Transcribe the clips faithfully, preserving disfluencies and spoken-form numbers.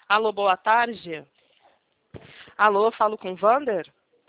Alô, boa tarde. Alô, falo com o Wander?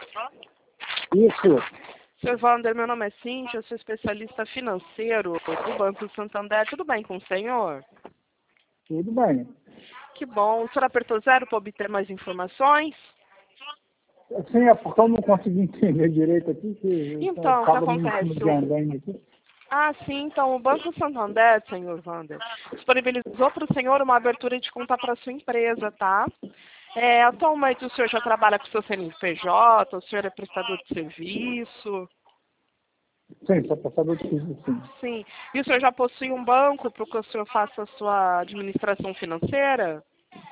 Isso. Senhor Wander, meu nome é Cíntia, eu sou especialista financeiro do Banco Santander. Tudo bem com o senhor? Tudo bem. Que bom. O senhor apertou zero para obter mais informações? Sim, é porque eu não consegui entender direito aqui, que Então, o que estava me acontece? de andaime aqui. Ah, sim, então o Banco Santander, senhor Wander, disponibilizou para o senhor uma abertura de conta para a sua empresa, tá? É, atualmente o senhor já trabalha com o seu C N P J, o senhor é prestador de serviço? Sim, sou passador de serviço, sim. Sim. E o senhor já possui um banco para que o senhor faça a sua administração financeira?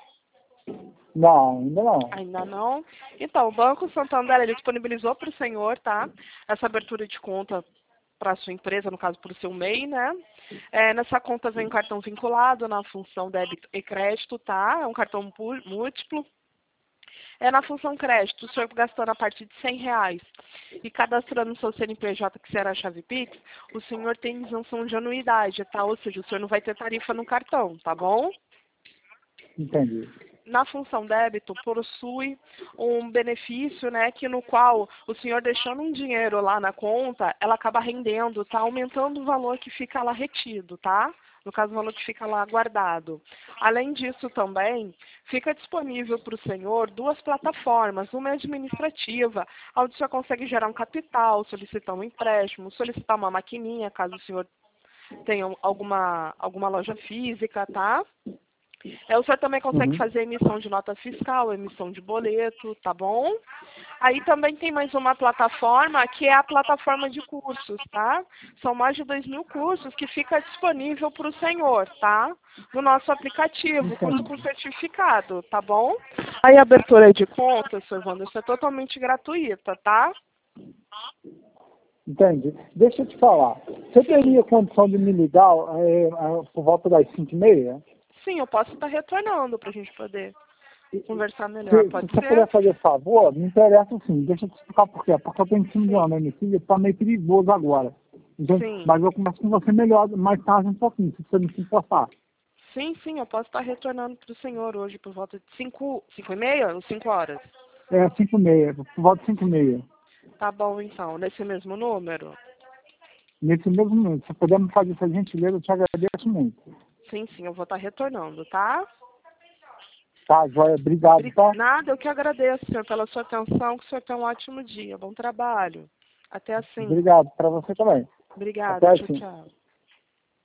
Não, ainda não. Ainda não? Então, o Banco Santander, ele disponibilizou para o senhor, tá? Essa abertura de conta para a sua empresa, no caso, para o seu M E I, né? É, nessa conta vem um cartão vinculado na função débito e crédito, tá? É um cartão múltiplo. É na função crédito, o senhor gastando a partir de cem reais e cadastrando o seu C N P J, que será a chave Pix, o senhor tem isenção de anuidade, tá? Ou seja, o senhor não vai ter tarifa no cartão, tá bom? Entendi. Na função débito, possui um benefício, né, que no qual o senhor deixando um dinheiro lá na conta, ela acaba rendendo, tá? Aumentando o valor que fica lá retido, tá? No caso, o valor que fica lá guardado. Além disso também, fica disponível para o senhor duas plataformas, uma é administrativa, onde o senhor consegue gerar um capital, solicitar um empréstimo, solicitar uma maquininha, caso o senhor tenha alguma, alguma loja física, tá? É, o senhor também consegue Uhum. fazer emissão de nota fiscal, emissão de boleto, tá bom? Aí também tem mais uma plataforma, que é a plataforma de cursos, tá? São mais de dois mil cursos que fica disponível para o senhor, tá? No nosso aplicativo, curso com Entendi. certificado, tá bom? Aí a abertura de conta, senhor Wanderson, é totalmente gratuita, tá? Entendi. Deixa eu te falar. Você Sim. teria condição de me ligar é, é, por volta das cinco e meia? Sim, eu posso estar retornando para a gente poder conversar melhor, Se, se pode você ser? puder fazer favor, me interessa sim. Deixa eu te explicar por quê. Porque eu tenho time de Sim. uma minha filha, tá meio perigoso agora. Então, Sim. mas eu converso com você melhor, mais tarde um pouquinho, se você não se importar. Sim, sim, eu posso estar retornando para o senhor hoje por volta de cinco, cinco e meia ou cinco horas? É cinco e meia, por volta de cinco e meia. Tá bom, então, nesse mesmo número? Nesse mesmo momento, se puder me fazer essa gentileza, eu te agradeço muito. Sim, sim, eu vou estar retornando, tá? Tá, joia? Obrigado, Bri- tá? Nada, eu que agradeço, senhor, pela sua atenção, que o senhor tenha um ótimo dia, bom trabalho. Até assim. Obrigado, para você também. Obrigada, Até tchau, assim. tchau.